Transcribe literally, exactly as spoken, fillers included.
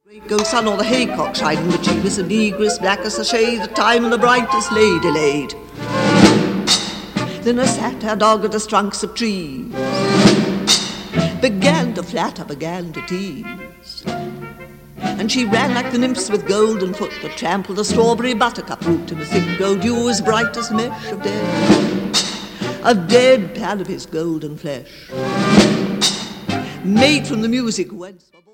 Great go sun or the haycock shining, the Jeebus and negress, black as a shade, the time and the brightest lady laid. Then a sat her dog at the trunks of trees, began to flatter, began to tease. And she ran like the nymphs with golden foot that trample the strawberry buttercup root in the thick gold dew as bright as mesh of dead, of dead Panapis golden flesh, made from the music whence